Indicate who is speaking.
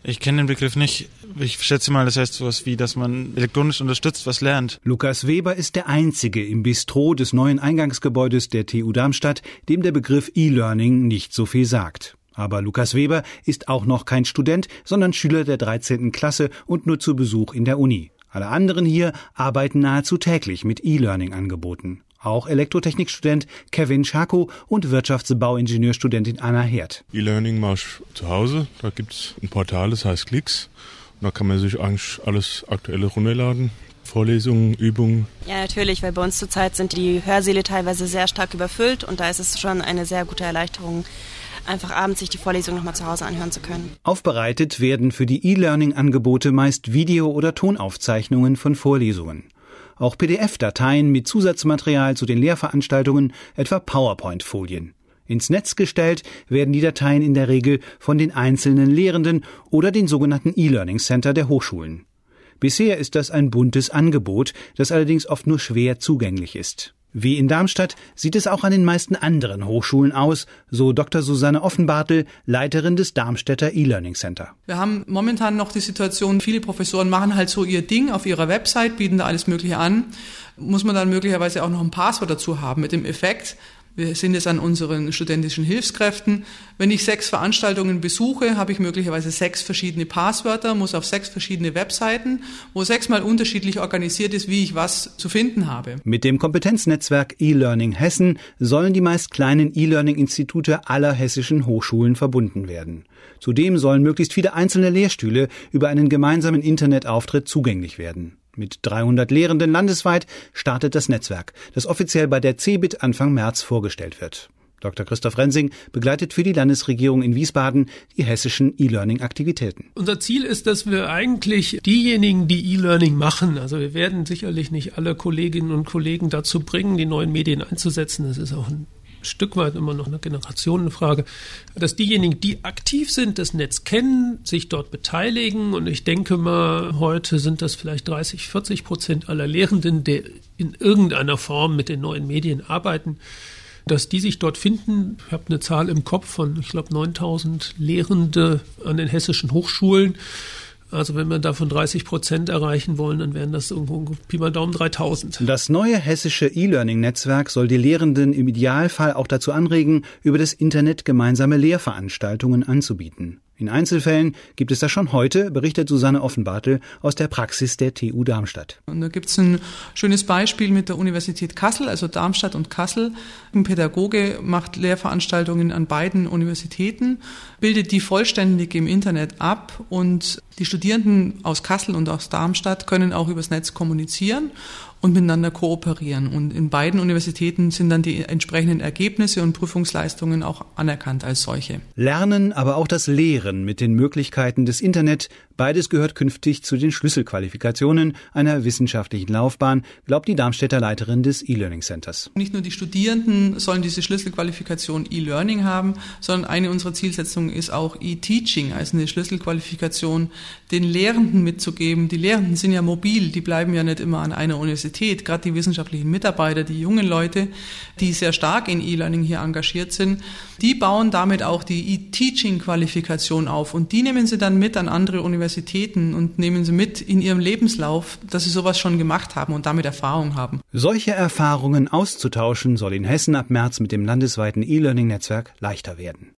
Speaker 1: Ich kenne den Begriff nicht. Ich schätze mal, das heißt sowas wie, dass man elektronisch unterstützt was lernt.
Speaker 2: Lukas Weber ist der Einzige im Bistro des neuen Eingangsgebäudes der TU Darmstadt, dem der Begriff E-Learning nicht so viel sagt. Aber Lukas Weber ist auch noch kein Student, sondern Schüler der 13. Klasse und nur zu Besuch in der Uni. Alle anderen hier arbeiten nahezu täglich mit E-Learning-Angeboten. Auch Elektrotechnikstudent Kevin Schako und Wirtschaftsbauingenieurstudentin Anna Herd.
Speaker 3: E-Learning mache ich zu Hause. Da gibt es ein Portal, das heißt Klicks. Und da kann man sich eigentlich alles Aktuelle runterladen. Vorlesungen, Übungen.
Speaker 4: Ja, natürlich, weil bei uns zurzeit sind die Hörsäle teilweise sehr stark überfüllt und da ist es schon eine sehr gute Erleichterung, einfach abends sich die Vorlesung nochmal zu Hause anhören zu können.
Speaker 2: Aufbereitet werden für die E-Learning-Angebote meist Video- oder Tonaufzeichnungen von Vorlesungen. Auch PDF-Dateien mit Zusatzmaterial zu den Lehrveranstaltungen, etwa PowerPoint-Folien. Ins Netz gestellt werden die Dateien in der Regel von den einzelnen Lehrenden oder den sogenannten E-Learning Center der Hochschulen. Bisher ist das ein buntes Angebot, das allerdings oft nur schwer zugänglich ist. Wie in Darmstadt sieht es auch an den meisten anderen Hochschulen aus, so Dr. Susanne Offenbartel, Leiterin des Darmstädter E-Learning Center.
Speaker 5: Wir haben momentan noch die Situation, viele Professoren machen halt so ihr Ding auf ihrer Website, bieten da alles Mögliche an. Muss man dann möglicherweise auch noch ein Passwort dazu haben, mit dem Effekt, wir sind jetzt an unseren studentischen Hilfskräften. Wenn ich 6 Veranstaltungen besuche, habe ich möglicherweise 6 verschiedene Passwörter, muss auf 6 verschiedene Webseiten, wo 6-mal unterschiedlich organisiert ist, wie ich was zu finden habe.
Speaker 2: Mit dem Kompetenznetzwerk E-Learning Hessen sollen die meist kleinen E-Learning-Institute aller hessischen Hochschulen verbunden werden. Zudem sollen möglichst viele einzelne Lehrstühle über einen gemeinsamen Internetauftritt zugänglich werden. Mit 300 Lehrenden landesweit startet das Netzwerk, das offiziell bei der CeBIT Anfang März vorgestellt wird. Dr. Christoph Rensing begleitet für die Landesregierung in Wiesbaden die hessischen E-Learning-Aktivitäten.
Speaker 6: Unser Ziel ist, dass wir eigentlich diejenigen, die E-Learning machen, also wir werden sicherlich nicht alle Kolleginnen und Kollegen dazu bringen, die neuen Medien einzusetzen. Das ist auch ein Stück weit immer noch eine Generationenfrage, dass diejenigen, die aktiv sind, das Netz kennen, sich dort beteiligen. Und ich denke mal, heute sind das vielleicht 30-40% aller Lehrenden, die in irgendeiner Form mit den neuen Medien arbeiten, dass die sich dort finden. Ich habe eine Zahl im Kopf von, ich glaube, 9.000 Lehrende an den hessischen Hochschulen. Also wenn wir davon 30% erreichen wollen, dann wären das irgendwo Pi mal Daumen 3.000.
Speaker 2: Das neue hessische E-Learning-Netzwerk soll die Lehrenden im Idealfall auch dazu anregen, über das Internet gemeinsame Lehrveranstaltungen anzubieten. In Einzelfällen gibt es das schon heute, berichtet Susanne Offenbartel aus der Praxis der TU Darmstadt.
Speaker 5: Und da gibt es ein schönes Beispiel mit der Universität Kassel, also Darmstadt und Kassel. Ein Pädagoge macht Lehrveranstaltungen an beiden Universitäten, bildet die vollständig im Internet ab und die Studierenden aus Kassel und aus Darmstadt können auch übers Netz kommunizieren und miteinander kooperieren. Und in beiden Universitäten sind dann die entsprechenden Ergebnisse und Prüfungsleistungen auch anerkannt als solche.
Speaker 2: Lernen, aber auch das Lehren mit den Möglichkeiten des Internet, beides gehört künftig zu den Schlüsselqualifikationen einer wissenschaftlichen Laufbahn, glaubt die Darmstädter Leiterin des E-Learning Centers.
Speaker 5: Nicht nur die Studierenden sollen diese Schlüsselqualifikation E-Learning haben, sondern eine unserer Zielsetzungen ist auch E-Teaching, also eine Schlüsselqualifikation den Lehrenden mitzugeben. Die Lehrenden sind ja mobil, die bleiben ja nicht immer an einer Universität. Gerade die wissenschaftlichen Mitarbeiter, die jungen Leute, die sehr stark in E-Learning hier engagiert sind, die bauen damit auch die E-Teaching-Qualifikation auf und die nehmen sie dann mit an andere Universitäten und nehmen sie mit in ihrem Lebenslauf, dass sie sowas schon gemacht haben und damit Erfahrung haben.
Speaker 2: Solche Erfahrungen auszutauschen soll in Hessen ab März mit dem landesweiten E-Learning-Netzwerk leichter werden.